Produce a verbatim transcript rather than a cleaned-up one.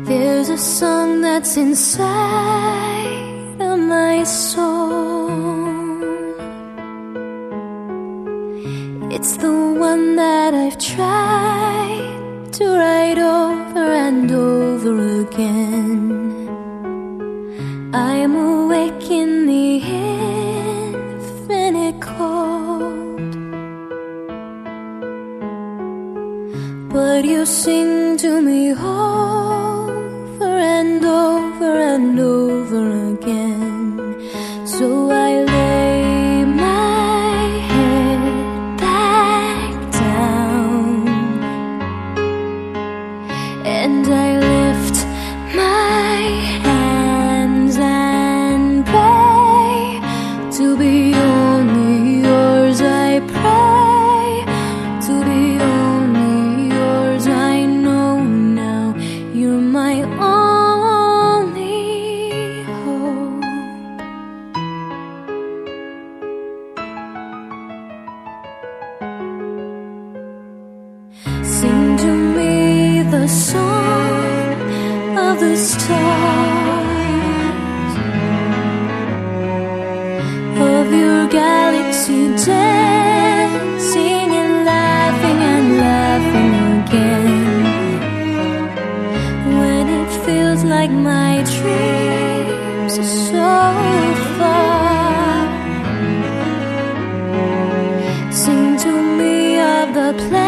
There's a song that's inside of my soul. It's the one that I've tried to write over and over again. I'm awake in the infinite cold, but you sing to me over and over and over again. So I lay my head back down and I lift my hands and pray to be only yours. I pray to be only yours. I know now you're my only hope. Sing to me the song of the stars, of your galaxy dancing and laughing and laughing again. When it feels like my dreams are so far, sing to me of the place